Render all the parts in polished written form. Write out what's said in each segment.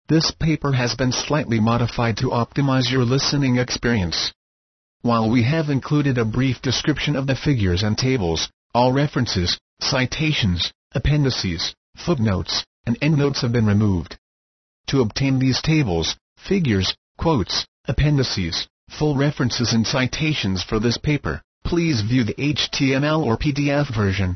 This paper has been slightly modified to optimize your listening experience. While we have included a brief description of the figures and tables, all references, citations, appendices, footnotes, and endnotes have been removed. To obtain these tables, figures, quotes, appendices, full references and citations for this paper, please view the HTML or PDF version.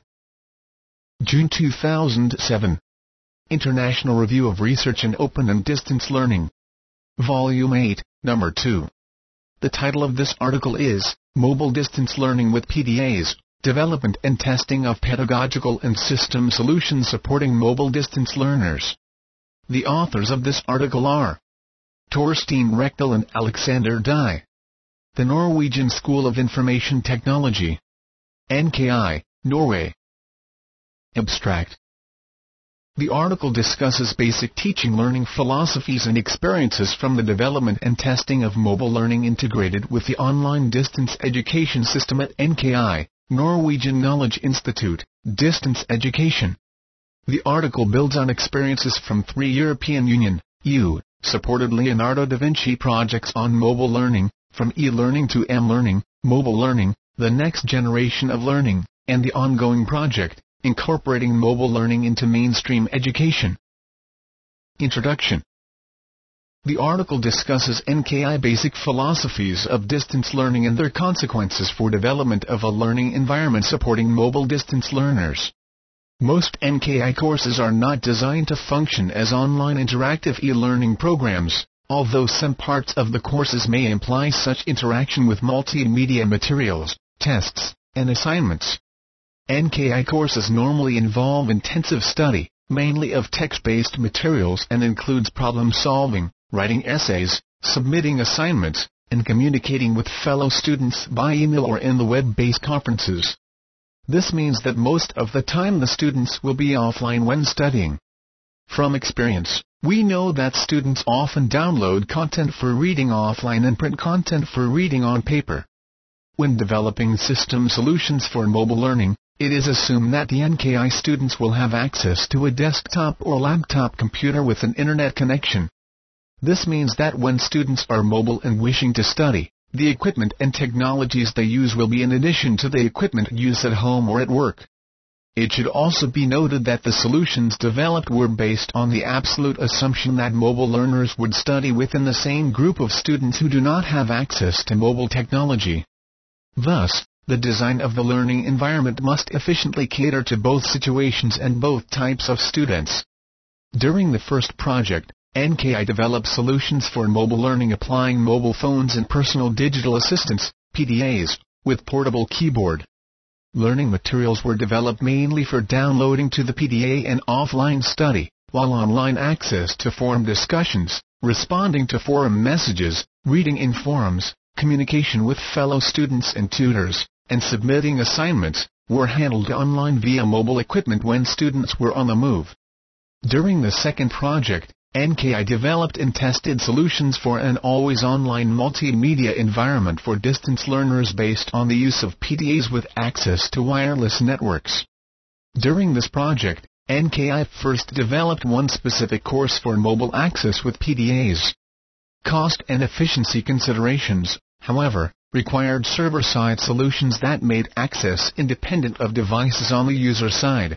June 2007. International Review of Research in Open and Distance Learning. Volume 8, Number 2. The title of this article is, Mobile Distance Learning with PDAs, Development and Testing of Pedagogical and System Solutions Supporting Mobile Distance Learners. The authors of this article are Torstein Rekdal and Alexander Dye. The Norwegian School of Information Technology. NKI, Norway. Abstract. The article discusses basic teaching learning philosophies and experiences from the development and testing of mobile learning integrated with the online distance education system at NKI, Norwegian Knowledge Institute, Distance Education. The article builds on experiences from 3 European Union, EU, supported Leonardo da Vinci projects on mobile learning, from e-learning to m-learning, mobile learning, the next generation of learning, and the ongoing project, incorporating mobile learning into mainstream education. Introduction. The article discusses NKI basic philosophies of distance learning and their consequences for development of a learning environment supporting mobile distance learners. Most NKI courses are not designed to function as online interactive e-learning programs, although some parts of the courses may imply such interaction with multimedia materials, tests, and assignments. NKI courses normally involve intensive study, mainly of text-based materials, and includes problem-solving, writing essays, submitting assignments, and communicating with fellow students by email or in the web-based conferences. This means that most of the time the students will be offline when studying. From experience, we know that students often download content for reading offline and print content for reading on paper. When developing system solutions for mobile learning, it is assumed that the NKI students will have access to a desktop or laptop computer with an internet connection. This means that when students are mobile and wishing to study, the equipment and technologies they use will be in addition to the equipment used at home or at work. It should also be noted that the solutions developed were based on the absolute assumption that mobile learners would study within the same group of students who do not have access to mobile technology. Thus, the design of the learning environment must efficiently cater to both situations and both types of students. During the first project, NKI developed solutions for mobile learning applying mobile phones and personal digital assistants, PDAs, with portable keyboard. Learning materials were developed mainly for downloading to the PDA and offline study, while online access to forum discussions, responding to forum messages, reading in forums, communication with fellow students and tutors, and submitting assignments, were handled online via mobile equipment when students were on the move. During the second project, NKI developed and tested solutions for an always online multimedia environment for distance learners based on the use of PDAs with access to wireless networks. During this project, NKI first developed one specific course for mobile access with PDAs. Cost and efficiency considerations, however, required server-side solutions that made access independent of devices on the user side.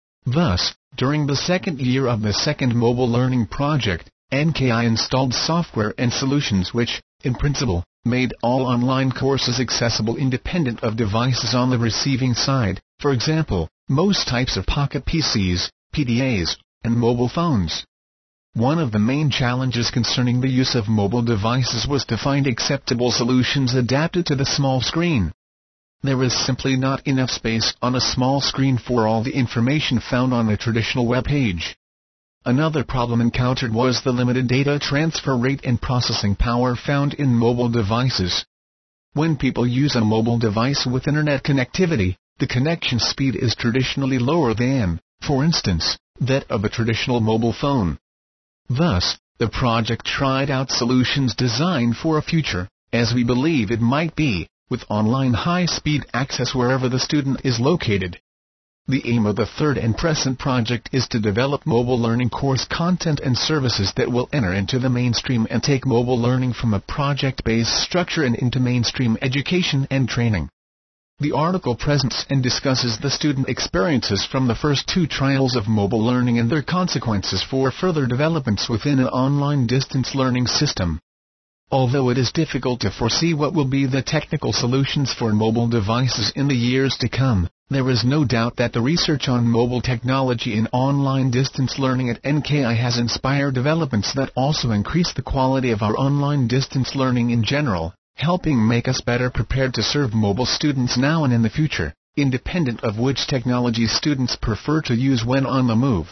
Thus, during the second year of the second mobile learning project, NKI installed software and solutions which, in principle, made all online courses accessible independent of devices on the receiving side, for example, most types of pocket PCs, PDAs, and mobile phones. One of the main challenges concerning the use of mobile devices was to find acceptable solutions adapted to the small screen. There is simply not enough space on a small screen for all the information found on a traditional web page. Another problem encountered was the limited data transfer rate and processing power found in mobile devices. When people use a mobile device with internet connectivity, the connection speed is traditionally lower than, for instance, that of a traditional mobile phone. Thus, the project tried out solutions designed for a future, as we believe it might be, with online high-speed access wherever the student is located. The aim of the third and present project is to develop mobile learning course content and services that will enter into the mainstream and take mobile learning from a project-based structure and into mainstream education and training. The article presents and discusses the student experiences from the first two trials of mobile learning and their consequences for further developments within an online distance learning system. Although it is difficult to foresee what will be the technical solutions for mobile devices in the years to come, there is no doubt that the research on mobile technology in online distance learning at NKI has inspired developments that also increase the quality of our online distance learning in general, helping make us better prepared to serve mobile students now and in the future, independent of which technology students prefer to use when on the move.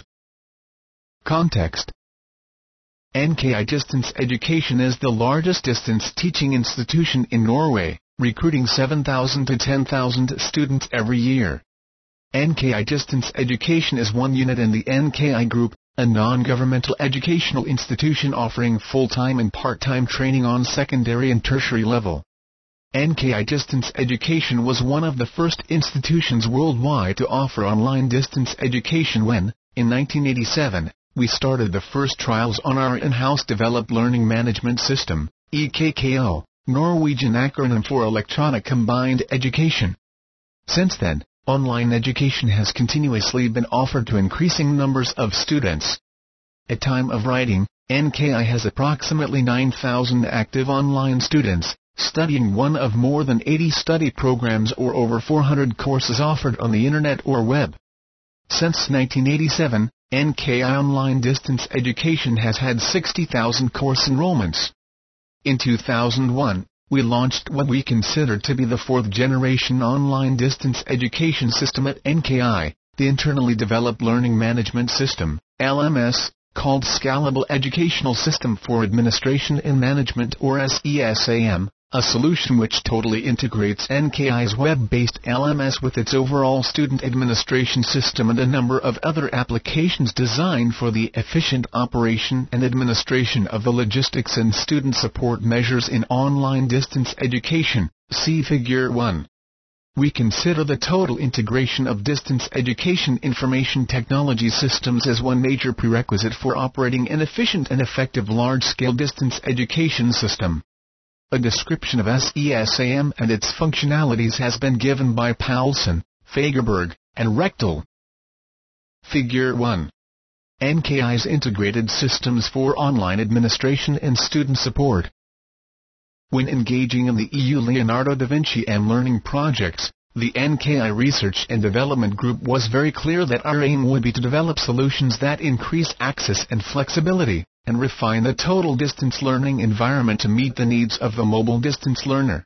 Context: NKI Distance Education is the largest distance teaching institution in Norway, recruiting 7,000 to 10,000 students every year. NKI Distance Education is one unit in the NKI Group, a non-governmental educational institution offering full-time and part-time training on secondary and tertiary level. NKI Distance Education was one of the first institutions worldwide to offer online distance education when, in 1987, we started the first trials on our in-house developed learning management system, EKKO, Norwegian acronym for Electronic Combined Education. Since then, online education has continuously been offered to increasing numbers of students. At time of writing, NKI has approximately 9,000 active online students, studying one of more than 80 study programs or over 400 courses offered on the Internet or web. Since 1987, NKI Online Distance Education has had 60,000 course enrollments. In 2001, we launched what we consider to be the fourth-generation online distance education system at NKI, the internally developed Learning Management System, LMS, called Scalable Educational System for Administration and Management or SESAM, a solution which totally integrates NKI's web-based LMS with its overall student administration system and a number of other applications designed for the efficient operation and administration of the logistics and student support measures in online distance education. See Figure 1. We consider the total integration of distance education information technology systems as one major prerequisite for operating an efficient and effective large-scale distance education system. A description of SESAM and its functionalities has been given by Paulson, Fagerberg, and Rechtel. Figure 1. NKI's integrated systems for online administration and student support. When engaging in the EU Leonardo da Vinci M-Learning projects, the NKI Research and Development Group was very clear that our aim would be to develop solutions that increase access and flexibility, and refine the total distance learning environment to meet the needs of the mobile distance learner.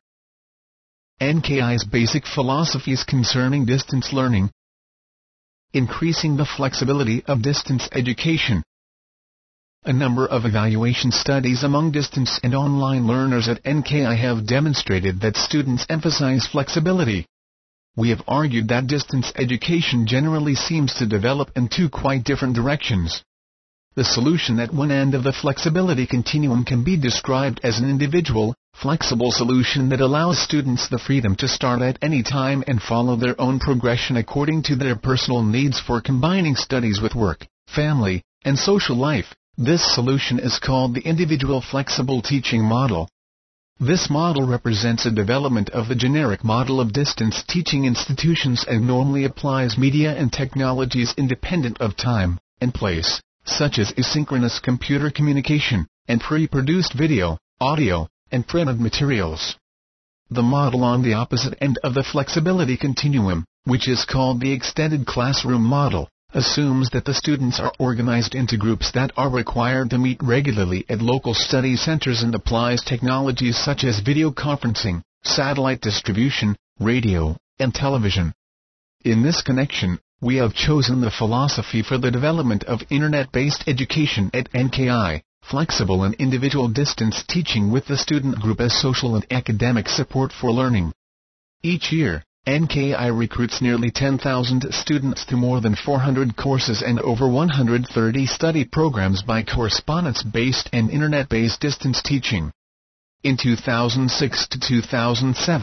NKI's basic philosophies concerning distance learning: increasing the flexibility of distance education. A number of evaluation studies among distance and online learners at NKI have demonstrated that students emphasize flexibility. We have argued that distance education generally seems to develop in two quite different directions. The solution at one end of the flexibility continuum can be described as an individual, flexible solution that allows students the freedom to start at any time and follow their own progression according to their personal needs for combining studies with work, family, and social life. This solution is called the individual flexible teaching model. This model represents a development of the generic model of distance teaching institutions and normally applies media and technologies independent of time and place, such as asynchronous computer communication, and pre-produced video, audio, and printed materials. The model on the opposite end of the flexibility continuum, which is called the extended classroom model, assumes that the students are organized into groups that are required to meet regularly at local study centers and applies technologies such as video conferencing, satellite distribution, radio, and television. In this connection, we have chosen the philosophy for the development of Internet-based education at NKI, flexible and individual distance teaching with the student group as social and academic support for learning. Each year, NKI recruits nearly 10,000 students to more than 400 courses and over 130 study programs by correspondence-based and Internet-based distance teaching. In 2006 to 2007,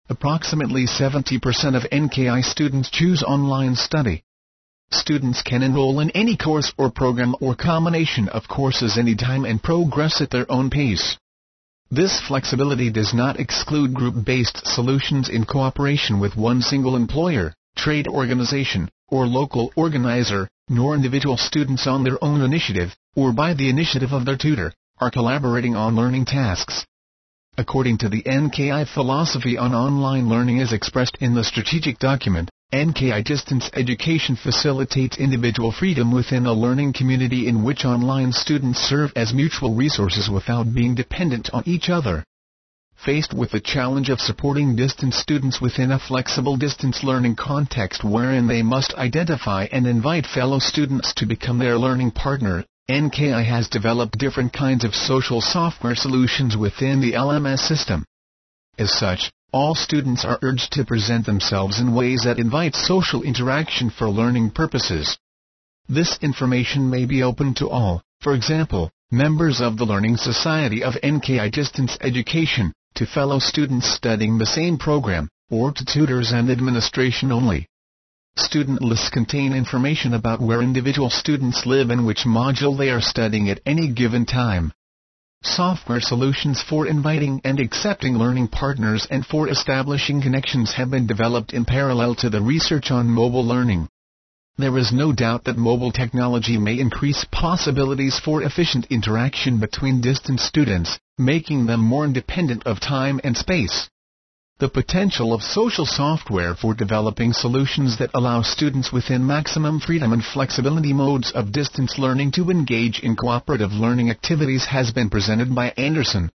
Approximately 70% of NKI students choose online study. Students can enroll in any course or program or combination of courses anytime and progress at their own pace. This flexibility does not exclude group-based solutions in cooperation with one single employer, trade organization, or local organizer, nor individual students on their own initiative, or by the initiative of their tutor, are collaborating on learning tasks. According to the NKI philosophy on online learning as expressed in the strategic document, NKI distance education facilitates individual freedom within a learning community in which online students serve as mutual resources without being dependent on each other. Faced with the challenge of supporting distance students within a flexible distance learning context wherein they must identify and invite fellow students to become their learning partner, NKI has developed different kinds of social software solutions within the LMS system. As such, all students are urged to present themselves in ways that invite social interaction for learning purposes. This information may be open to all, for example, members of the Learning Society of NKI Distance Education, to fellow students studying the same program, or to tutors and administration only. Student lists contain information about where individual students live and which module they are studying at any given time. Software solutions for inviting and accepting learning partners and for establishing connections have been developed in parallel to the research on mobile learning. There is no doubt that mobile technology may increase possibilities for efficient interaction between distant students, making them more independent of time and space. The potential of social software for developing solutions that allow students within maximum freedom and flexibility modes of distance learning to engage in cooperative learning activities has been presented by Anderson.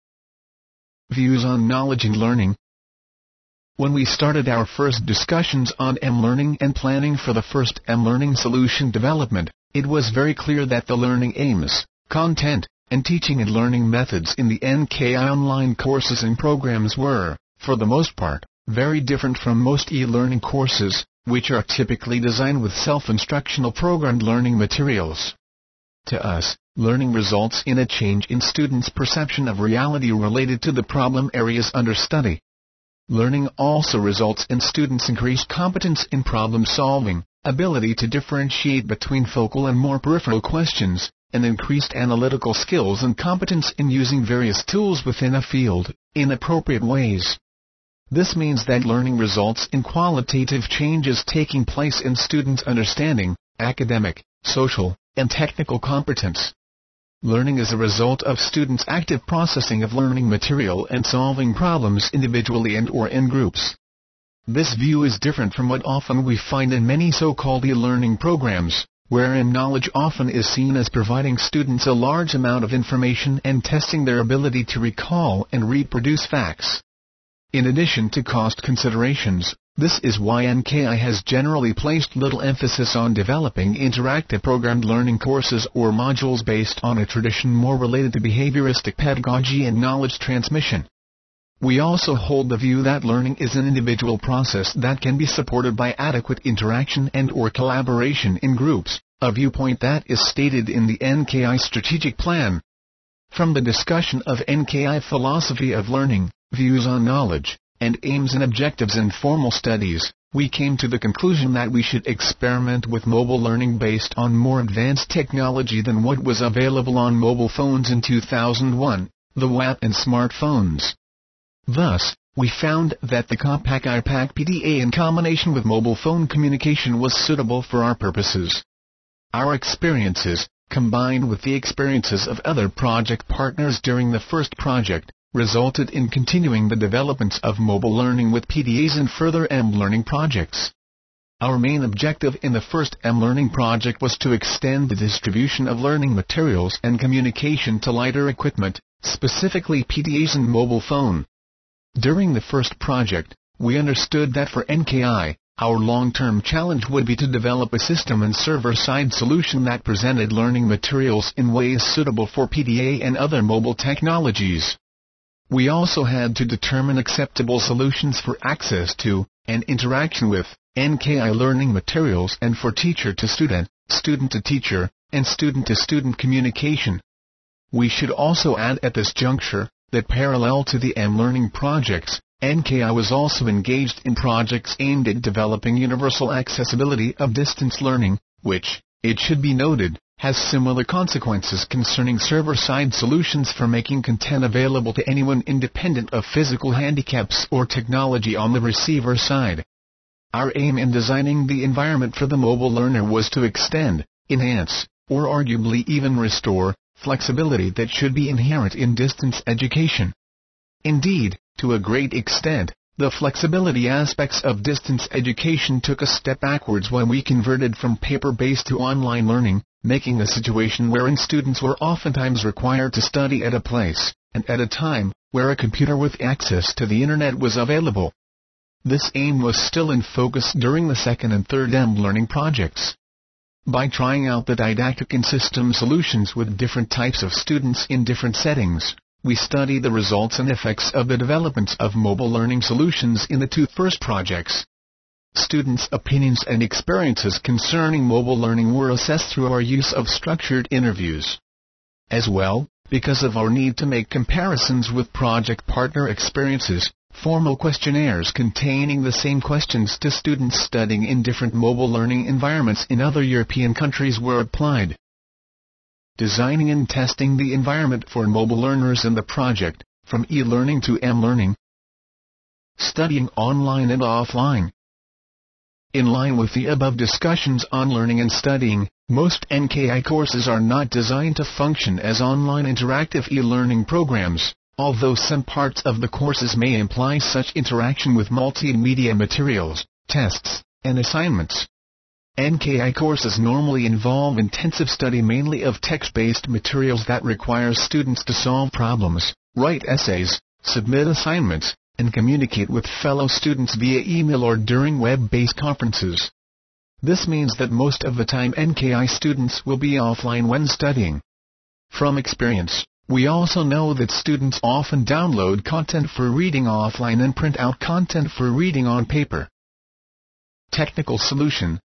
Views on knowledge and learning. When we started our first discussions on M-learning and planning for the first M-learning solution development, it was very clear that the learning aims, content, and teaching and learning methods in the NKI online courses and programs were, for the most part, very different from most e-learning courses, which are typically designed with self-instructional programmed learning materials. To us, learning results in a change in students' perception of reality related to the problem areas under study. Learning also results in students' increased competence in problem solving, ability to differentiate between focal and more peripheral questions, and increased analytical skills and competence in using various tools within a field, in appropriate ways. This means that learning results in qualitative changes taking place in students' understanding, academic, social, and technical competence. Learning is a result of students' active processing of learning material and solving problems individually and/or in groups. This view is different from what often we find in many so-called e-learning programs, wherein knowledge often is seen as providing students a large amount of information and testing their ability to recall and reproduce facts. In addition to cost considerations, this is why NKI has generally placed little emphasis on developing interactive programmed learning courses or modules based on a tradition more related to behavioristic pedagogy and knowledge transmission. We also hold the view that learning is an individual process that can be supported by adequate interaction and/or collaboration in groups, a viewpoint that is stated in the NKI strategic plan. From the discussion of NKI philosophy of learning, views on knowledge, and aims and objectives in formal studies, we came to the conclusion that we should experiment with mobile learning based on more advanced technology than what was available on mobile phones in 2001, the WAP and smartphones. Thus, we found that the Compact iPack PDA in combination with mobile phone communication was suitable for our purposes. Our experiences, combined with the experiences of other project partners during the first project, resulted in continuing the developments of mobile learning with PDAs and further M-learning projects. Our main objective in the first M-learning project was to extend the distribution of learning materials and communication to lighter equipment, specifically PDAs and mobile phone. During the first project, we understood that for NKI, our long-term challenge would be to develop a system and server-side solution that presented learning materials in ways suitable for PDA and other mobile technologies. We also had to determine acceptable solutions for access to, and interaction with, NKI learning materials and for teacher-to-student, student-to-teacher, and student-to-student communication. We should also add at this juncture, that parallel to the M-learning projects, NKI was also engaged in projects aimed at developing universal accessibility of distance learning, which, it should be noted, has similar consequences concerning server-side solutions for making content available to anyone independent of physical handicaps or technology on the receiver side. Our aim in designing the environment for the mobile learner was to extend, enhance, or arguably even restore, flexibility that should be inherent in distance education. Indeed, to a great extent, the flexibility aspects of distance education took a step backwards when we converted from paper-based to online learning, making a situation wherein students were oftentimes required to study at a place, and at a time, where a computer with access to the Internet was available. This aim was still in focus during the second and third EMB learning projects. By trying out the didactic and system solutions with different types of students in different settings, we studied the results and effects of the developments of mobile learning solutions in the two first projects. Students' opinions and experiences concerning mobile learning were assessed through our use of structured interviews. As well, because of our need to make comparisons with project partner experiences, formal questionnaires containing the same questions to students studying in different mobile learning environments in other European countries were applied. Designing and testing the environment for mobile learners in the project, from e-learning to m-learning. Studying online and offline. In line with the above discussions on learning and studying, most NKI courses are not designed to function as online interactive e-learning programs, although some parts of the courses may imply such interaction with multimedia materials, tests, and assignments. NKI courses normally involve intensive study mainly of text-based materials that require students to solve problems, write essays, submit assignments, and communicate with fellow students via email or during web-based conferences. This means that most of the time NKI students will be offline when studying. From experience, we also know that students often download content for reading offline and print out content for reading on paper. Technical solution.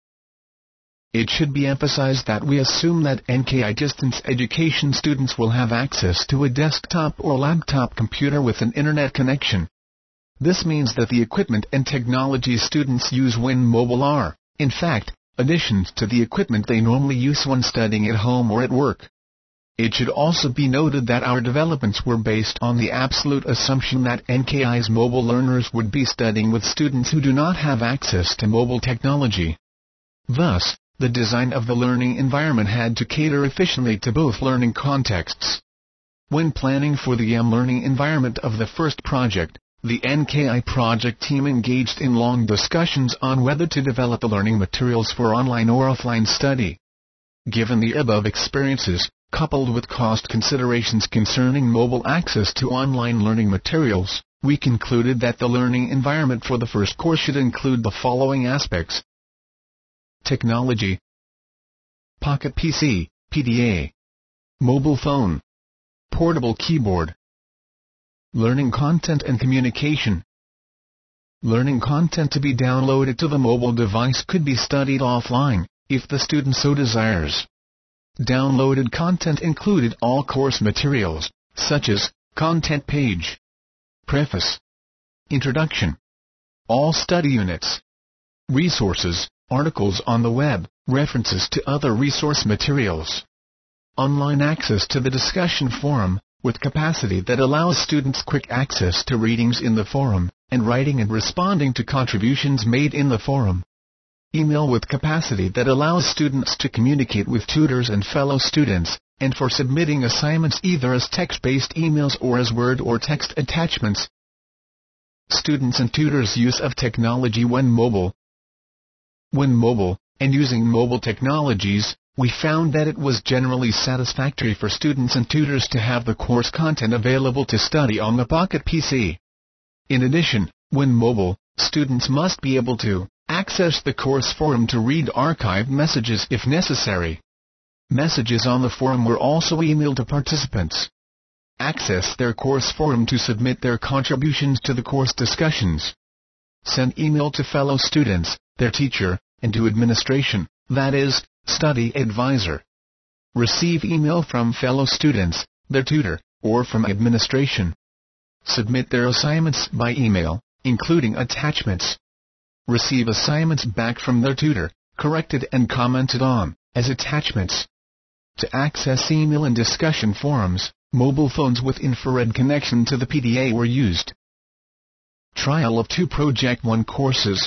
It should be emphasized that we assume that NKI distance education students will have access to a desktop or laptop computer with an internet connection. This means that the equipment and technology students use when mobile are, in fact, additions to the equipment they normally use when studying at home or at work. It should also be noted that our developments were based on the absolute assumption that NKI's mobile learners would be studying with students who do not have access to mobile technology. Thus, the design of the learning environment had to cater efficiently to both learning contexts. When planning for the m-learning environment of the first project, the NKI project team engaged in long discussions on whether to develop the learning materials for online or offline study. Given the above experiences, coupled with cost considerations concerning mobile access to online learning materials, we concluded that the learning environment for the first course should include the following aspects. Technology. Pocket PC, PDA. Mobile phone. Portable keyboard. Learning content and communication. Learning content to be downloaded to the mobile device could be studied offline, if the student so desires. Downloaded content included all course materials, such as content page, preface, introduction, all study units, resources, articles on the web, references to other resource materials, online access to the discussion forum, with capacity that allows students quick access to readings in the forum, and writing and responding to contributions made in the forum. Email with capacity that allows students to communicate with tutors and fellow students, and for submitting assignments either as text-based emails or as Word or text attachments. Students and tutors' use of technology when mobile. When mobile, and using mobile technologies, we found that it was generally satisfactory for students and tutors to have the course content available to study on the Pocket PC. In addition, when mobile, students must be able to access the course forum to read archived messages if necessary. Messages on the forum were also emailed to participants. Access their course forum to submit their contributions to the course discussions. Send email to fellow students, their teacher, and to administration, that is, study advisor. Receive email from fellow students, their tutor, or from administration. submit their assignments by email, including attachments. Receive assignments back from their tutor, corrected and commented on, as attachments. To access email and discussion forums, mobile phones with infrared connection to the PDA were used. Trial of 2 Project 1 courses.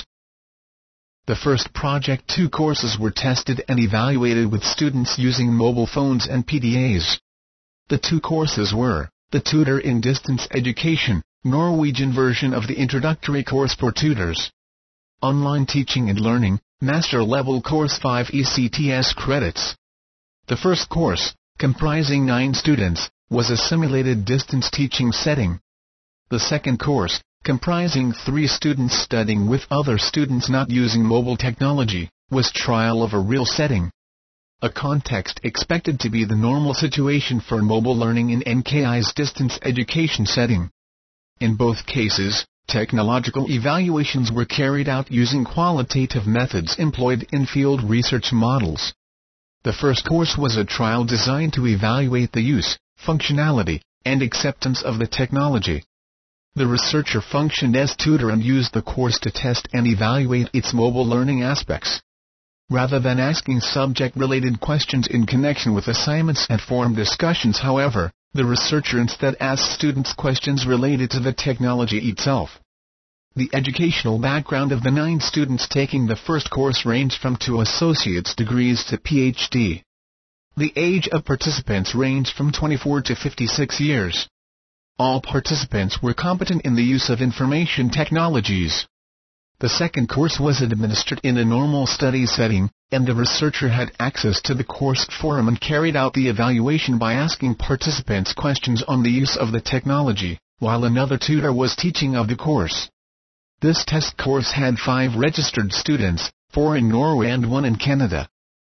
The first Project 2 courses were tested and evaluated with students using mobile phones and PDAs. The 2 courses were the Tutor in Distance Education, Norwegian version of the introductory course for tutors. Online Teaching and Learning, Master Level Course 5 ECTS credits. The first course, comprising 9 students, was a simulated distance teaching setting. The second course, comprising 3 students studying with other students not using mobile technology, was trial of a real setting. A context expected to be the normal situation for mobile learning in NKI's distance education setting. In both cases, technological evaluations were carried out using qualitative methods employed in field research models. The first course was a trial designed to evaluate the use, functionality, and acceptance of the technology. The researcher functioned as tutor and used the course to test and evaluate its mobile learning aspects. Rather than asking subject-related questions in connection with assignments and forum discussions, however, the researcher instead asked students questions related to the technology itself. The educational background of the 9 students taking the first course ranged from 2 associate's degrees to PhD. The age of participants ranged from 24 to 56 years. All participants were competent in the use of information technologies. The second course was administered in a normal study setting, and the researcher had access to the course forum and carried out the evaluation by asking participants questions on the use of the technology, while another tutor was teaching of the course. This test course had 5 registered students, 4 in Norway and 1 in Canada.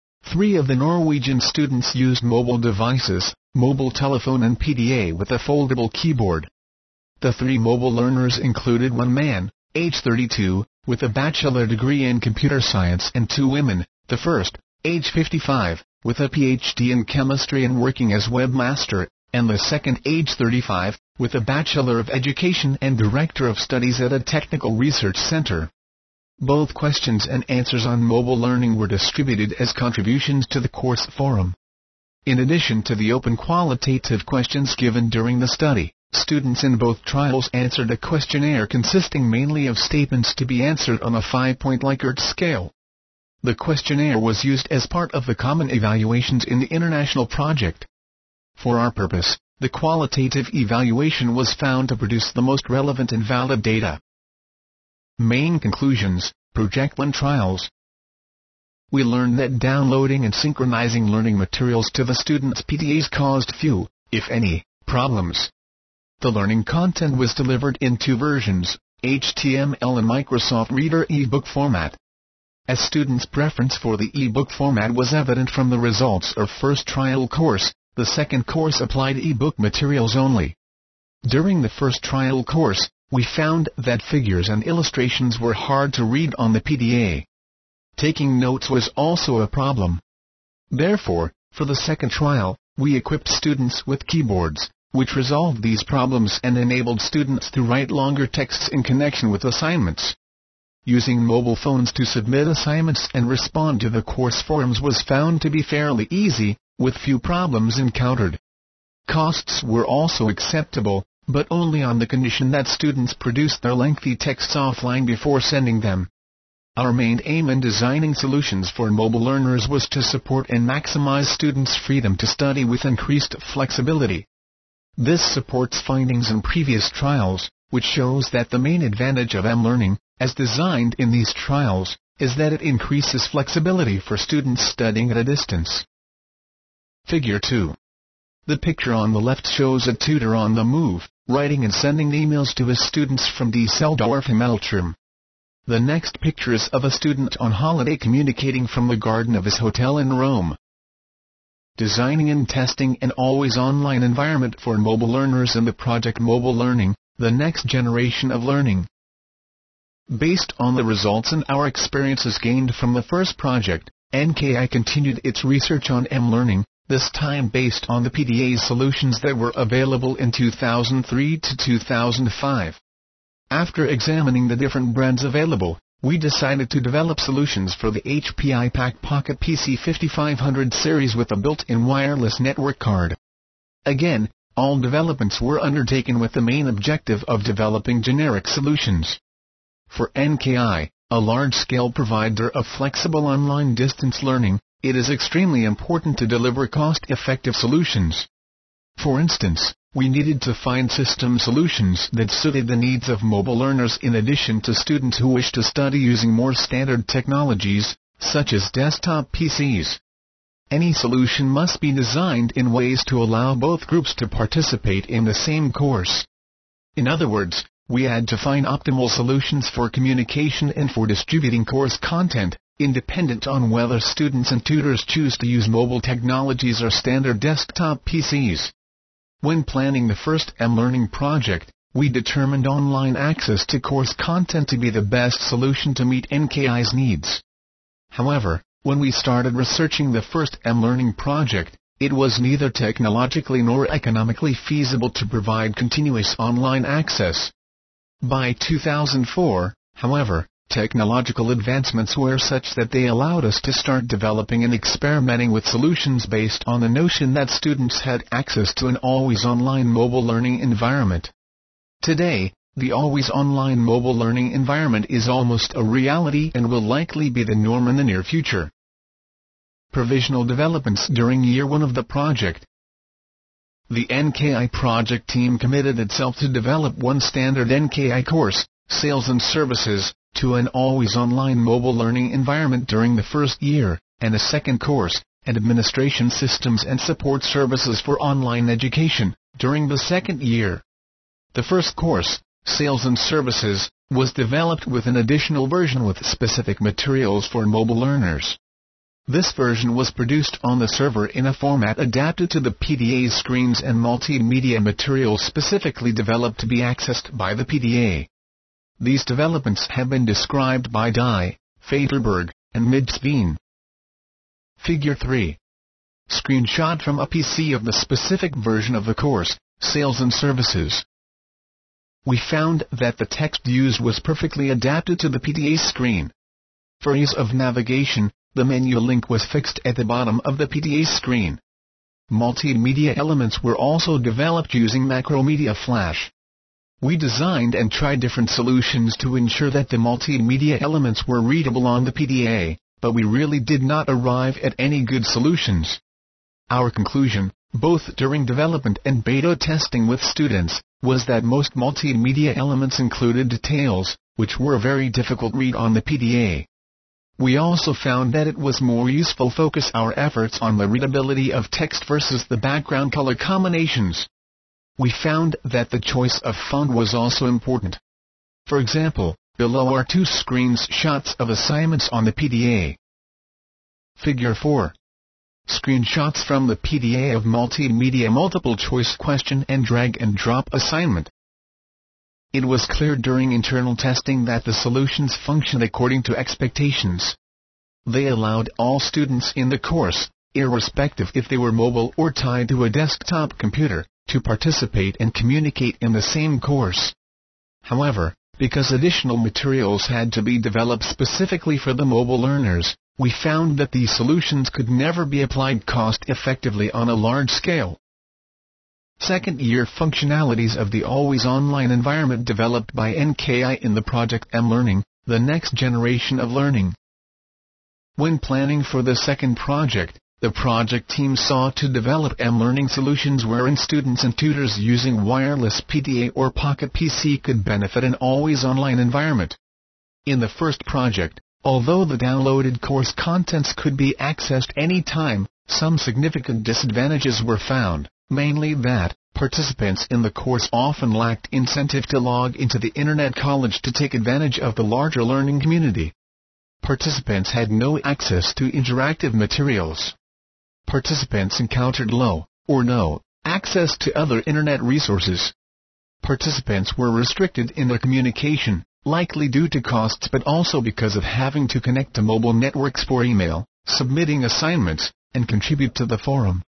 3 of the Norwegian students used mobile devices, mobile telephone and PDA with a foldable keyboard. The 3 mobile learners included 1 man, age 32, with a bachelor degree in computer science, and 2 women, the first, age 55, with a PhD in chemistry and working as webmaster, and the second, age 35, with a Bachelor of Education and Director of Studies at a technical research center. Both questions and answers on mobile learning were distributed as contributions to the course forum. In addition to the open qualitative questions given during the study, students in both trials answered a questionnaire consisting mainly of statements to be answered on a 5-point Likert scale. The questionnaire was used as part of the common evaluations in the international project. For our purpose, the qualitative evaluation was found to produce the most relevant and valid data. Main conclusions, Project 1 trials. We learned that downloading and synchronizing learning materials to the students' PDAs caused few, if any, problems. The learning content was delivered in 2 versions, HTML and Microsoft Reader ebook format. As students' preference for the ebook format was evident from the results of first trial course, the second course applied ebook materials only. During the first trial course, we found that figures and illustrations were hard to read on the PDA. Taking notes was also a problem. Therefore, for the second trial, we equipped students with keyboards, which resolved these problems and enabled students to write longer texts in connection with assignments. Using mobile phones to submit assignments and respond to the course forums was found to be fairly easy, with few problems encountered. Costs were also acceptable, but only on the condition that students produced their lengthy texts offline before sending them. Our main aim in designing solutions for mobile learners was to support and maximize students' freedom to study with increased flexibility. This supports findings in previous trials, which shows that the main advantage of mLearning, as designed in these trials, is that it increases flexibility for students studying at a distance. Figure 2. The picture on the left shows a tutor on the move, writing and sending emails to his students from Düsseldorf and Meltrum. The next picture is of a student on holiday communicating from the garden of his hotel in Rome. Designing and testing an always online environment for mobile learners in the project Mobile Learning, the next generation of learning. Based on the results and our experiences gained from the first project, NKI continued its research on mLearning, this time based on the PDA's solutions that were available in 2003 to 2005. After examining the different brands available, we decided to develop solutions for the HP iPAQ Pocket PC 5500 series with a built-in wireless network card. Again, all developments were undertaken with the main objective of developing generic solutions. For NKI, a large-scale provider of flexible online distance learning, it is extremely important to deliver cost-effective solutions. For instance, we needed to find system solutions that suited the needs of mobile learners in addition to students who wish to study using more standard technologies, such as desktop PCs. Any solution must be designed in ways to allow both groups to participate in the same course. In other words, we had to find optimal solutions for communication and for distributing course content, independent on whether students and tutors choose to use mobile technologies or standard desktop PCs. When planning the first mLearning project, we determined online access to course content to be the best solution to meet NKI's needs. However, when we started researching the first mLearning project, it was neither technologically nor economically feasible to provide continuous online access. By 2004, however, technological advancements were such that they allowed us to start developing and experimenting with solutions based on the notion that students had access to an always-online mobile learning environment. Today, the always-online mobile learning environment is almost a reality and will likely be the norm in the near future. Provisional developments during year one of the project. The NKI project team committed itself to develop one standard NKI course, Sales and Services, to an always-online mobile learning environment during the first year, and a second course, Administration Systems and Support Services for Online Education, during the second year. The first course, Sales and Services, was developed with an additional version with specific materials for mobile learners. This version was produced on the server in a format adapted to the PDA's screens and multimedia materials specifically developed to be accessed by the PDA. These developments have been described by Dye, Faderberg, and Midsveen. Figure 3. Screenshot from a PC of the specific version of the course, Sales and Services. We found that the text used was perfectly adapted to the PDA screen. For ease of navigation, the menu link was fixed at the bottom of the PDA screen. Multimedia elements were also developed using Macromedia Flash. We designed and tried different solutions to ensure that the multimedia elements were readable on the PDA, but we really did not arrive at any good solutions. Our conclusion, both during development and beta testing with students, was that most multimedia elements included details, which were very difficult to read on the PDA. We also found that it was more useful to focus our efforts on the readability of text versus the background color combinations. We found that the choice of font was also important. For example, below are two screenshots of assignments on the PDA. Figure 4. Screenshots from the PDA of multimedia multiple choice question and drag and drop assignment. It was clear during internal testing that the solutions functioned according to expectations. They allowed all students in the course, irrespective if they were mobile or tied to a desktop computer, to participate and communicate in the same course. However, because additional materials had to be developed specifically for the mobile learners, we found that these solutions could never be applied cost-effectively on a large scale. Second-year functionalities of the always-online environment developed by NKI in the project mLearning, the next generation of learning. When planning for the second project, the project team sought to develop mLearning solutions wherein students and tutors using wireless PDA or Pocket PC could benefit an always-online environment. In the first project, although the downloaded course contents could be accessed anytime, some significant disadvantages were found, mainly that participants in the course often lacked incentive to log into the Internet College to take advantage of the larger learning community. Participants had no access to interactive materials. Participants encountered low, or no, access to other Internet resources. Participants were restricted in their communication, likely due to costs but also because of having to connect to mobile networks for email, submitting assignments, and contribute to the forum.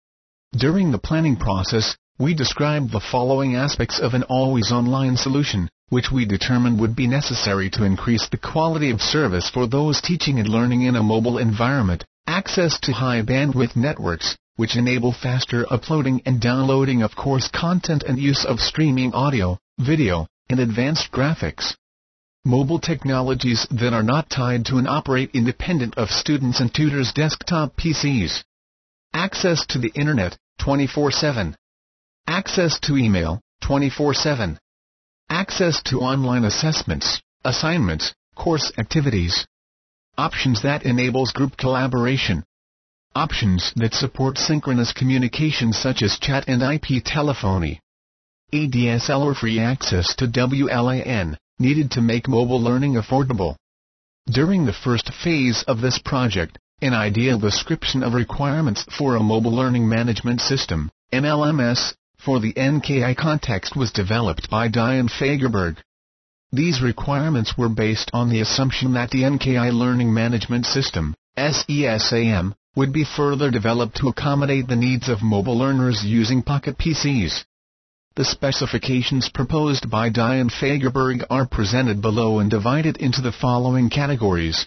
During the planning process, we described the following aspects of an always online solution, which we determined would be necessary to increase the quality of service for those teaching and learning in a mobile environment: access to high bandwidth networks, which enable faster uploading and downloading of course content and use of streaming audio, video, and advanced graphics. Mobile technologies that are not tied to and operate independent of students' and tutors' desktop PCs. Access to the Internet, 24/7. Access to email, 24/7. Access to online assessments, assignments, course activities. Options that enables group collaboration. Options that support synchronous communication such as chat and IP telephony. ADSL or free access to WLAN, needed to make mobile learning affordable. During the first phase of this project, an ideal description of requirements for a mobile learning management system, MLMS, for the NKI context was developed by Diane Fagerberg. These requirements were based on the assumption that the NKI Learning Management System, SESAM, would be further developed to accommodate the needs of mobile learners using pocket PCs. The specifications proposed by Diane Fagerberg are presented below and divided into the following categories.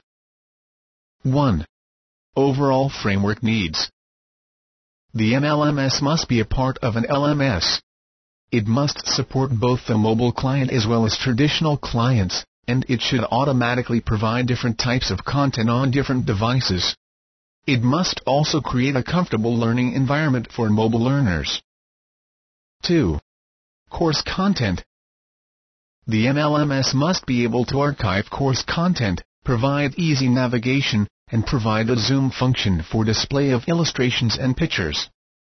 1. Overall framework needs. The MLMS must be a part of an LMS. It must support both the mobile client as well as traditional clients, and it should automatically provide different types of content on different devices. It must also create a comfortable learning environment for mobile learners. 2. Course content. The MLMS must be able to archive course content, provide easy navigation, and provide a zoom function for display of illustrations and pictures.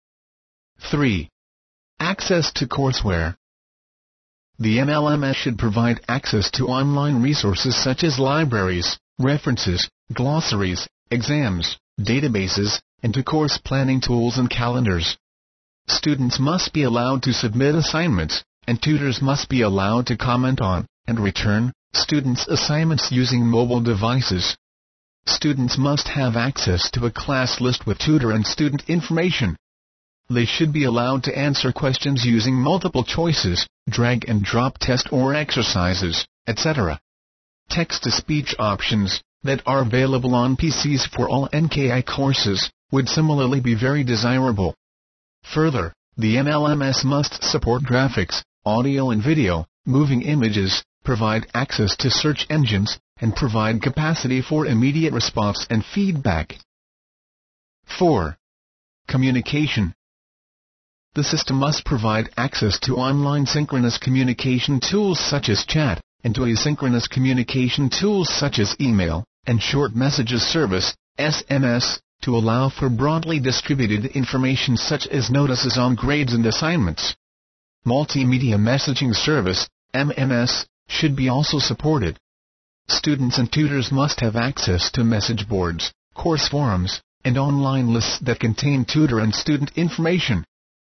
3. Access to courseware. The MLMS should provide access to online resources such as libraries, references, glossaries, exams, databases, and to course planning tools and calendars. Students must be allowed to submit assignments, and tutors must be allowed to comment on and return students' assignments using mobile devices. Students must have access to a class list with tutor and student information. They should be allowed to answer questions using multiple choices, drag and drop test or exercises, etc. Text-to-speech options that are available on PCs for all NKI courses would similarly be very desirable. Further, the MLMS must support graphics, audio and video, moving images, provide access to search engines, and provide capacity for immediate response and feedback. 4. Communication. The system must provide access to online synchronous communication tools such as chat, and to asynchronous communication tools such as email, and short messages service, SMS, to allow for broadly distributed information such as notices on grades and assignments. Multimedia messaging service, MMS, should be also supported. Students and tutors must have access to message boards, course forums, and online lists that contain tutor and student information.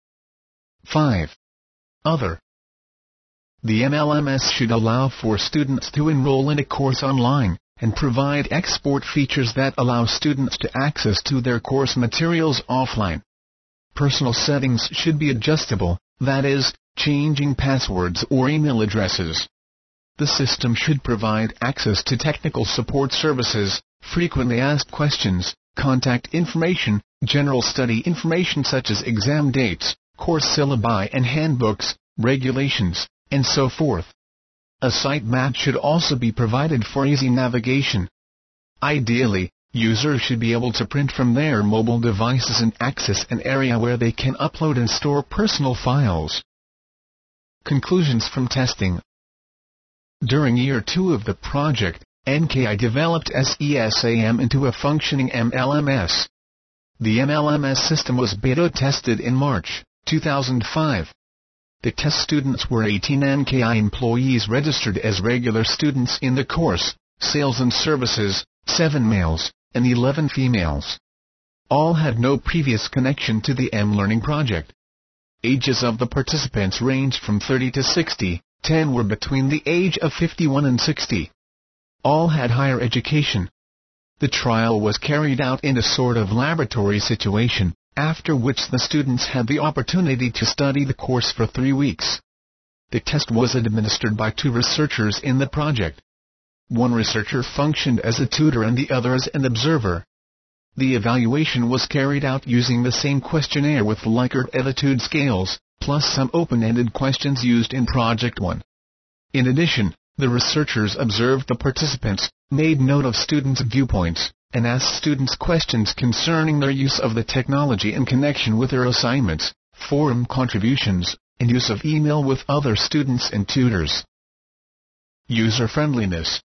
5. Other. The MLMS should allow for students to enroll in a course online, and provide export features that allow students to access to their course materials offline. Personal settings should be adjustable, that is, changing passwords or email addresses. The system should provide access to technical support services, frequently asked questions, contact information, general study information such as exam dates, course syllabi and handbooks, regulations, and so forth. A site map should also be provided for easy navigation. Ideally, users should be able to print from their mobile devices and access an area where they can upload and store personal files. Conclusions from testing. During year 2 of the project, NKI developed SESAM into a functioning MLMS. The MLMS system was beta tested in March 2005. The test students were 18 NKI employees registered as regular students in the course, Sales and Services, 7 males, and 11 females. All had no previous connection to the M-Learning project. Ages of the participants ranged from 30 to 60, 10 were between the age of 51 and 60. All had higher education. The trial was carried out in a sort of laboratory situation, after which the students had the opportunity to study the course for 3 weeks. The test was administered by 2 researchers in the project. One researcher functioned as a tutor and the other as an observer. The evaluation was carried out using the same questionnaire with Likert attitude scales, plus some open-ended questions used in Project 1. In addition, the researchers observed the participants, made note of students' viewpoints, and asked students questions concerning their use of the technology in connection with their assignments, forum contributions, and use of email with other students and tutors. User-friendliness.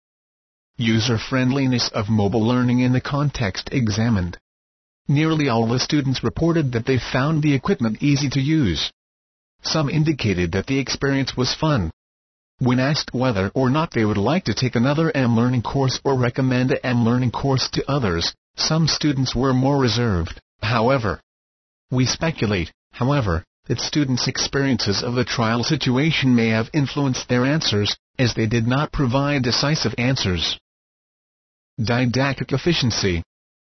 User-friendliness of mobile learning in the context examined. Nearly all the students reported that they found the equipment easy to use. Some indicated that the experience was fun. When asked whether or not they would like to take another mLearning course or recommend a mLearning course to others, some students were more reserved, however. We speculate, however, that students' experiences of the trial situation may have influenced their answers, as they did not provide decisive answers. Didactic efficiency.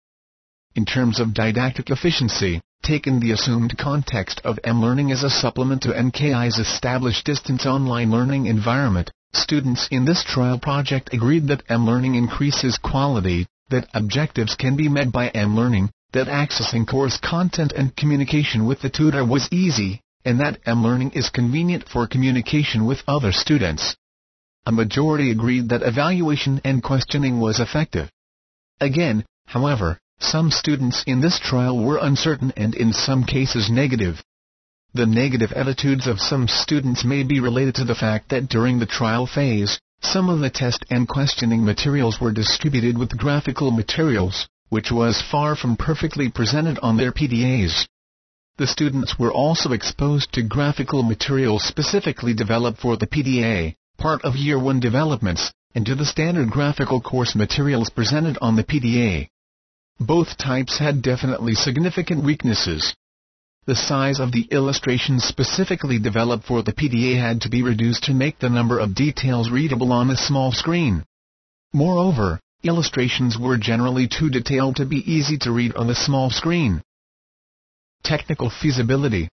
In terms of didactic efficiency, taken the assumed context of mLearning as a supplement to NKI's established distance online learning environment, students in this trial project agreed that mLearning increases quality, that objectives can be met by mLearning, that accessing course content and communication with the tutor was easy, and that mLearning is convenient for communication with other students. A majority agreed that evaluation and questioning was effective. Again, however, some students in this trial were uncertain and in some cases negative. The negative attitudes of some students may be related to the fact that during the trial phase, some of the test and questioning materials were distributed with graphical materials, which was far from perfectly presented on their PDAs. The students were also exposed to graphical materials specifically developed for the PDA, part of Year 1 developments, and to the standard graphical course materials presented on the PDA. Both types had definitely significant weaknesses. The size of the illustrations specifically developed for the PDA had to be reduced to make the number of details readable on a small screen. Moreover, illustrations were generally too detailed to be easy to read on the small screen. Technical feasibility.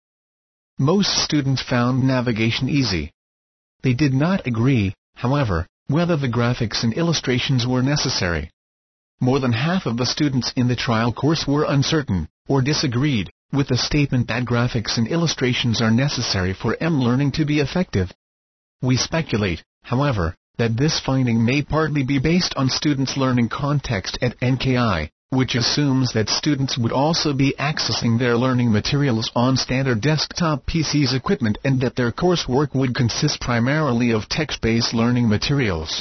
Most students found navigation easy. They did not agree, however, whether the graphics and illustrations were necessary. More than half of the students in the trial course were uncertain, or disagreed, with the statement that graphics and illustrations are necessary for mLearning to be effective. We speculate, however, that this finding may partly be based on students' learning context at NKI, which assumes that students would also be accessing their learning materials on standard desktop PCs equipment and that their coursework would consist primarily of text-based learning materials.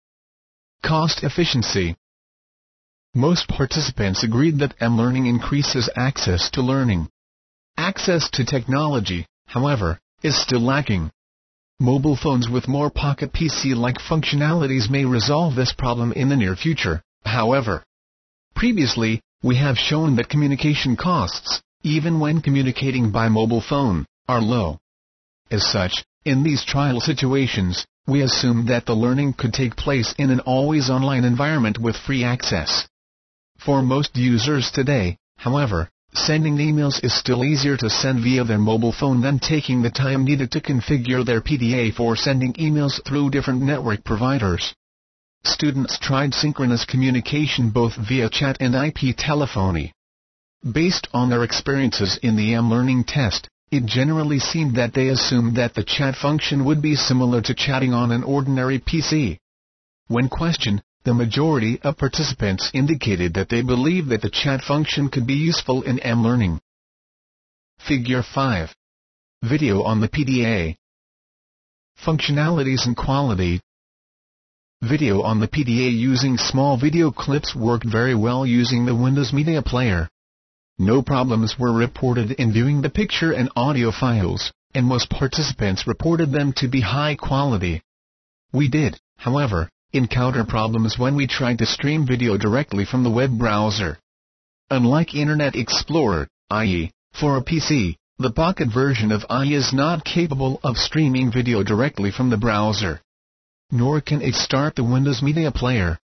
Cost efficiency. Most participants agreed that mLearning increases access to learning. Access to technology, however, is still lacking. Mobile phones with more pocket PC-like functionalities may resolve this problem in the near future, however. Previously, we have shown that communication costs, even when communicating by mobile phone, are low. As such, in these trial situations, we assume that the learning could take place in an always online environment with free access. For most users today, however, sending emails is still easier to send via their mobile phone than taking the time needed to configure their PDA for sending emails through different network providers. Students tried synchronous communication both via chat and IP telephony. Based on their experiences in the mLearning test, it generally seemed that they assumed that the chat function would be similar to chatting on an ordinary PC. When questioned, the majority of participants indicated that they believed that the chat function could be useful in mLearning. Figure 5. Video on the PDA. Functionalities and quality. Video on the PDA using small video clips worked very well using the Windows Media Player. No problems were reported in viewing the picture and audio files, and most participants reported them to be high quality. We did, however, encounter problems when we tried to stream video directly from the web browser. Unlike Internet Explorer, i.e., for a PC, the Pocket version of IE is not capable of streaming video directly from the browser. Nor can it start the Windows Media Player.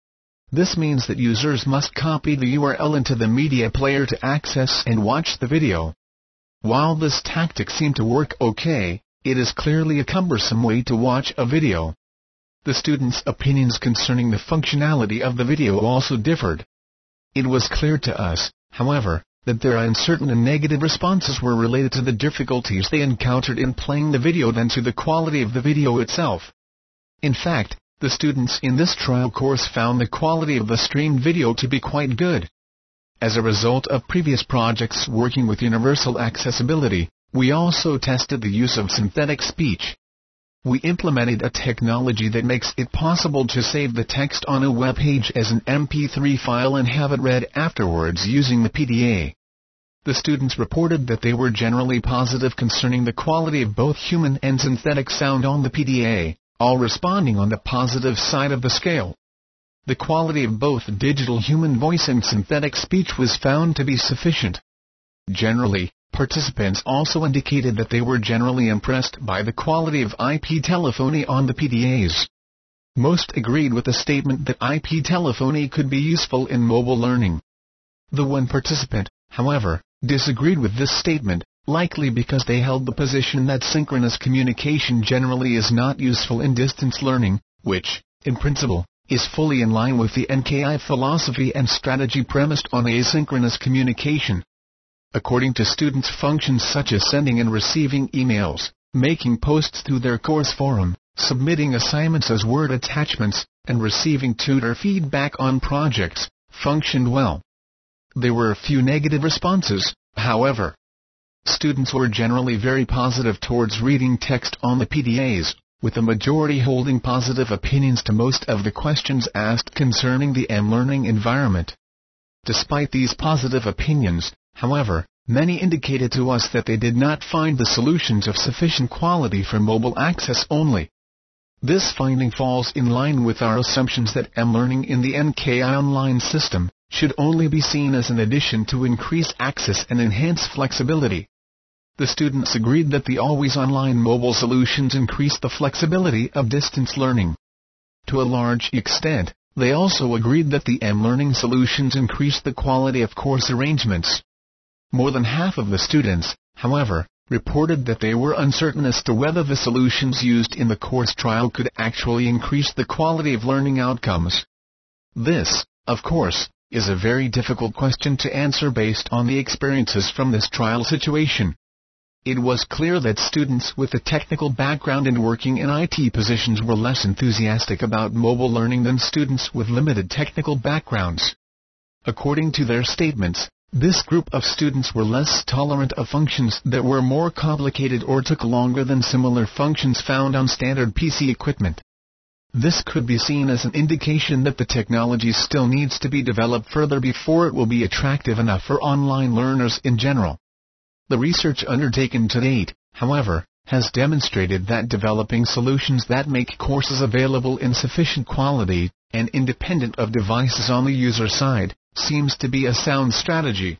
This means that users must copy the URL into the media player to access and watch the video. While this tactic seemed to work okay, it is clearly a cumbersome way to watch a video. The students' opinions concerning the functionality of the video also differed. It was clear to us, however, that their uncertain and negative responses were related to the difficulties they encountered in playing the video than to the quality of the video itself. In fact, the students in this trial course found the quality of the streamed video to be quite good. As a result of previous projects working with universal accessibility, we also tested the use of synthetic speech. We implemented a technology that makes it possible to save the text on a web page as an MP3 file and have it read afterwards using the PDA. The students reported that they were generally positive concerning the quality of both human and synthetic sound on the PDA, all responding on the positive side of the scale. The quality of both digital human voice and synthetic speech was found to be sufficient. Generally, participants also indicated that they were generally impressed by the quality of IP telephony on the PDAs. Most agreed with the statement that IP telephony could be useful in mobile learning. The one participant, however, disagreed with this statement, likely because they held the position that synchronous communication generally is not useful in distance learning, which, in principle, is fully in line with the NKI philosophy and strategy premised on asynchronous communication. According to students, functions such as sending and receiving emails, making posts through their course forum, submitting assignments as Word attachments, and receiving tutor feedback on projects, functioned well. There were a few negative responses, however. Students were generally very positive towards reading text on the PDAs, with the majority holding positive opinions to most of the questions asked concerning the mLearning environment. Despite these positive opinions, however, many indicated to us that they did not find the solutions of sufficient quality for mobile access only. This finding falls in line with our assumptions that mLearning in the NKI online system should only be seen as an addition to increase access and enhance flexibility. The students agreed that the always-online mobile solutions increase the flexibility of distance learning. To a large extent, they also agreed that the mLearning solutions increase the quality of course arrangements. More than half of the students, however, reported that they were uncertain as to whether the solutions used in the course trial could actually increase the quality of learning outcomes. This, of course, is a very difficult question to answer based on the experiences from this trial situation. It was clear that students with a technical background and working in IT positions were less enthusiastic about mobile learning than students with limited technical backgrounds. According to their statements, this group of students were less tolerant of functions that were more complicated or took longer than similar functions found on standard PC equipment. This could be seen as an indication that the technology still needs to be developed further before it will be attractive enough for online learners in general. The research undertaken to date, however, has demonstrated that developing solutions that make courses available in sufficient quality, and independent of devices on the user side, seems to be a sound strategy.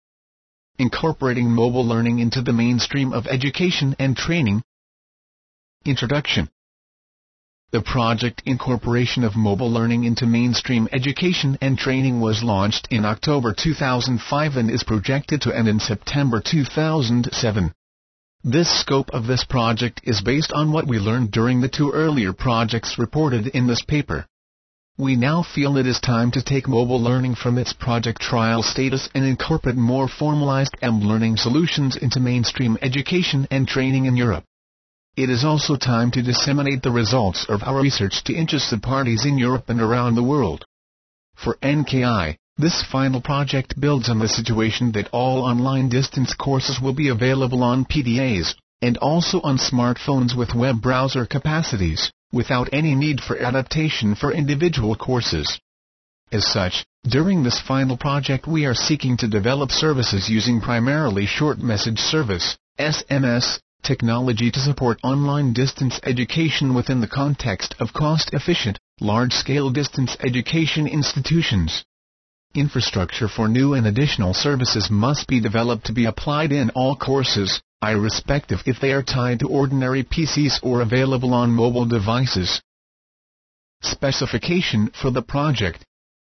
Incorporating mobile learning into the mainstream of education and training. Introduction. The project Incorporation of Mobile Learning into Mainstream Education and Training was launched in October 2005 and is projected to end in September 2007. This scope of this project is based on what we learned during the two earlier projects reported in this paper. We now feel it is time to take mobile learning from its project trial status and incorporate more formalized mLearning solutions into mainstream education and training in Europe. It is also time to disseminate the results of our research to interested parties in Europe and around the world. For NKI, this final project builds on the situation that all online distance courses will be available on PDAs, and also on smartphones with web browser capacities, without any need for adaptation for individual courses. As such, during this final project we are seeking to develop services using primarily short message service, SMS, technology to support online distance education within the context of cost-efficient, large-scale distance education institutions. Infrastructure for new and additional services must be developed to be applied in all courses, irrespective if they are tied to ordinary PCs or available on mobile devices. Specification for the project.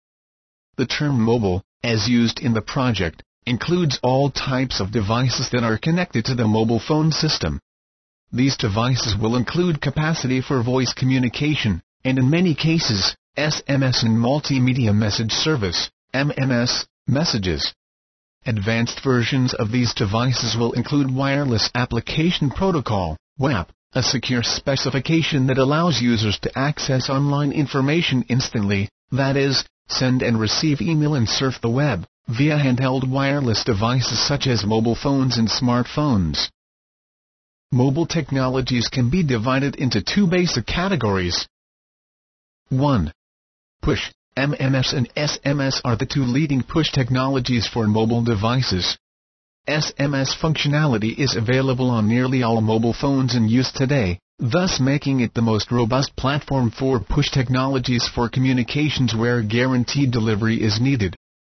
The term mobile, as used in the project, includes all types of devices that are connected to the mobile phone system. These devices will include capacity for voice communication, and in many cases, SMS and Multimedia Message Service, MMS, messages. Advanced versions of these devices will include Wireless Application Protocol, WAP, a secure specification that allows users to access online information instantly, that is, send and receive email and surf the web, via handheld wireless devices such as mobile phones and smartphones. Mobile technologies can be divided into two basic categories. 1. Push. MMS and SMS are the two leading push technologies for mobile devices. SMS functionality is available on nearly all mobile phones in use today, thus making it the most robust platform for push technologies for communications where guaranteed delivery is needed.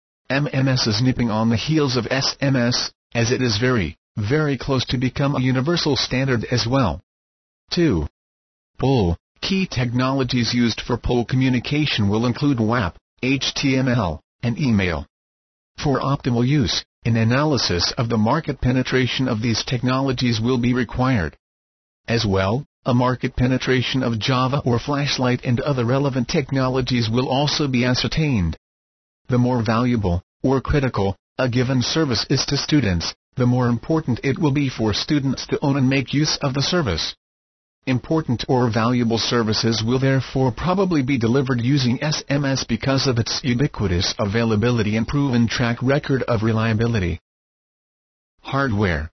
MMS is nipping on the heels of SMS, as it is very, very close to become a universal standard as well. 2. Pull. Key technologies used for pull communication will include WAP, HTML, and email. For optimal use, an analysis of the market penetration of these technologies will be required. As well, a market penetration of Java or Flashlight and other relevant technologies will also be ascertained. The more valuable, or critical, a given service is to students, the more important it will be for students to own and make use of the service. Important or valuable services will therefore probably be delivered using SMS because of its ubiquitous availability and proven track record of reliability. Hardware.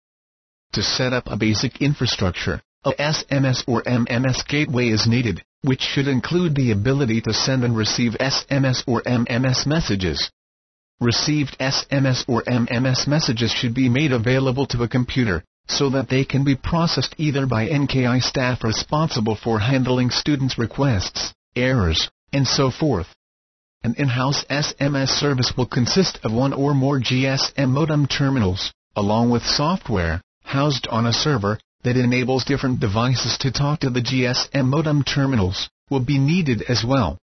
To set up a basic infrastructure, a SMS or MMS gateway is needed, which should include the ability to send and receive SMS or MMS messages. Received SMS or MMS messages should be made available to a computer, so that they can be processed either by NKI staff responsible for handling students' requests, errors, and so forth. An in-house SMS service will consist of one or more GSM modem terminals, along with software, housed on a server, that enables different devices to talk to the GSM modem terminals, will be needed as well.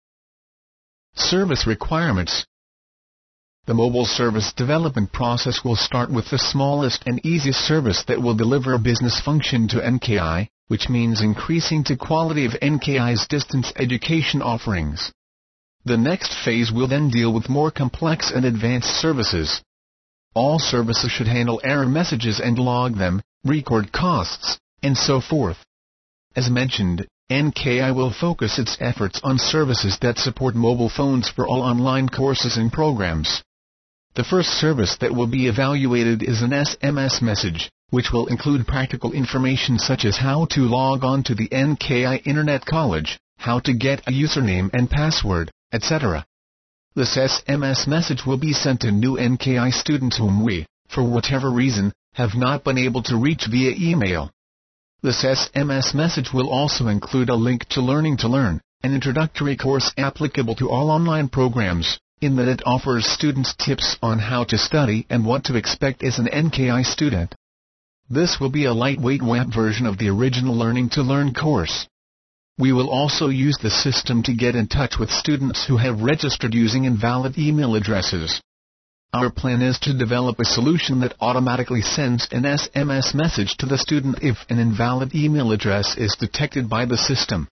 Service requirements. The mobile service development process will start with the smallest and easiest service that will deliver a business function to NKI, which means increasing the quality of NKI's distance education offerings. The next phase will then deal with more complex and advanced services. All services should handle error messages and log them, record costs, and so forth. As mentioned, NKI will focus its efforts on services that support mobile phones for all online courses and programs. The first service that will be evaluated is an SMS message, which will include practical information such as how to log on to the NKI Internet College, how to get a username and password, etc. This SMS message will be sent to new NKI students whom we, for whatever reason, have not been able to reach via email. This SMS message will also include a link to Learning to Learn, an introductory course applicable to all online programs, in that it offers students tips on how to study and what to expect as an NKI student. This will be a lightweight web version of the original Learning to Learn course. We will also use the system to get in touch with students who have registered using invalid email addresses. Our plan is to develop a solution that automatically sends an SMS message to the student if an invalid email address is detected by the system.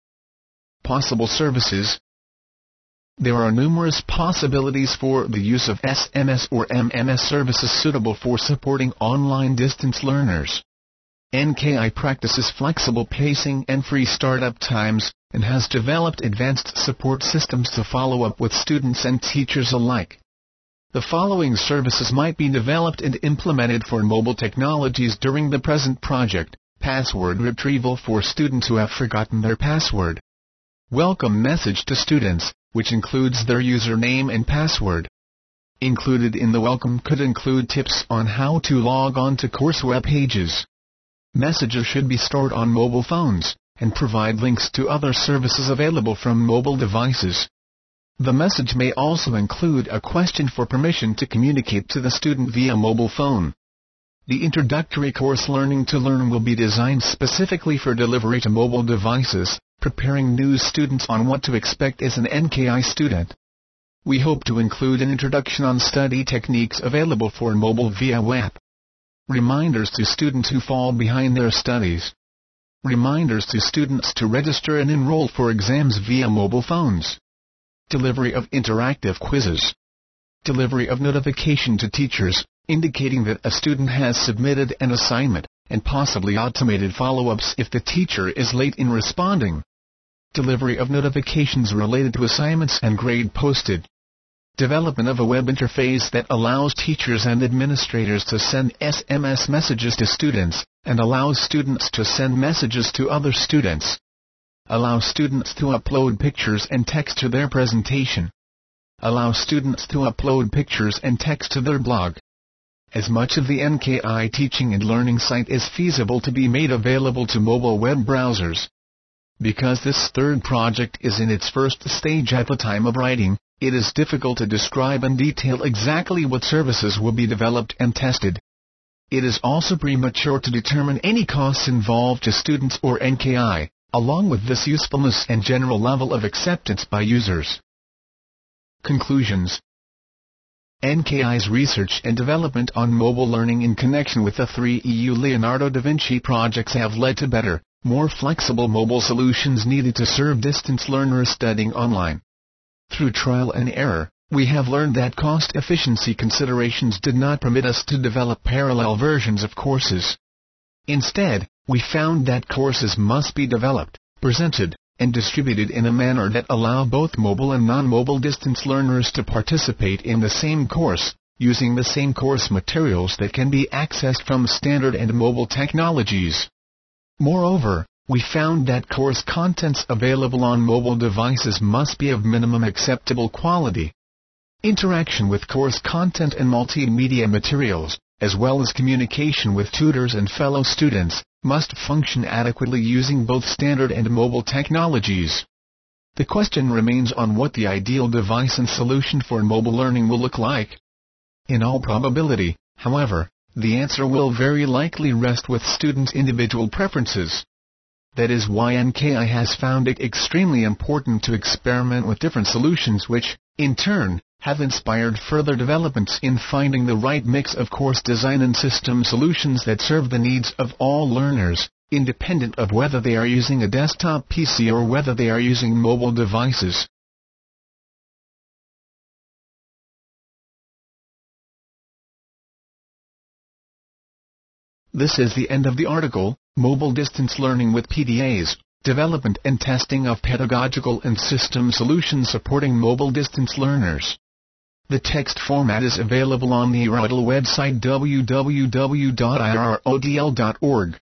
Possible services. There are numerous possibilities for the use of SMS or MMS services suitable for supporting online distance learners. NKI practices flexible pacing and free startup times, and has developed advanced support systems to follow up with students and teachers alike. The following services might be developed and implemented for mobile technologies during the present project: password retrieval for students who have forgotten their password. Welcome message to students, which includes their username and password. Included in the welcome could include tips on how to log on to course web pages. Messages should be stored on mobile phones, and provide links to other services available from mobile devices. The message may also include a question for permission to communicate to the student via mobile phone. The introductory course Learning to Learn will be designed specifically for delivery to mobile devices, preparing new students on what to expect as an NKI student. we hope to include an introduction on study techniques available for mobile via web. Reminders to students who fall behind their studies. Reminders to students to register and enroll for exams via mobile phones. Delivery of interactive quizzes. Delivery of notification to teachers, indicating that a student has submitted an assignment, and possibly automated follow-ups if the teacher is late in responding. Delivery of notifications related to assignments and grade posted. Development of a web interface that allows teachers and administrators to send SMS messages to students, and allows students to send messages to other students. Allow students to upload pictures and text to their presentation. Allow students to upload pictures and text to their blog. As much of the NKI teaching and learning site is feasible to be made available to mobile web browsers. Because this third project is in its first stage at the time of writing, it is difficult to describe in detail exactly what services will be developed and tested. It is also premature to determine any costs involved to students or NKI, along with this usefulness and general level of acceptance by users. Conclusions. NKI's research and development on mobile learning in connection with the 3 EU Leonardo da Vinci projects have led to better, more flexible mobile solutions needed to serve distance learners studying online. Through trial and error, we have learned that cost efficiency considerations did not permit us to develop parallel versions of courses. Instead, we found that courses must be developed, presented, and distributed in a manner that allow both mobile and non-mobile distance learners to participate in the same course, using the same course materials that can be accessed from standard and mobile technologies. Moreover, we found that course contents available on mobile devices must be of minimum acceptable quality. Interaction with course content and multimedia materials, as well as communication with tutors and fellow students, must function adequately using both standard and mobile technologies. The question remains on what the ideal device and solution for mobile learning will look like. In all probability, however, the answer will very likely rest with students' individual preferences. That is why NKI has found it extremely important to experiment with different solutions which, in turn, have inspired further developments in finding the right mix of course design and system solutions that serve the needs of all learners, independent of whether they are using a desktop PC or whether they are using mobile devices. This is the end of the article, Mobile Distance Learning with PDAs, Development and Testing of Pedagogical and System Solutions Supporting Mobile Distance Learners. The text format is available on the IRODL website www.irodl.org.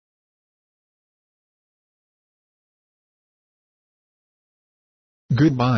Goodbye.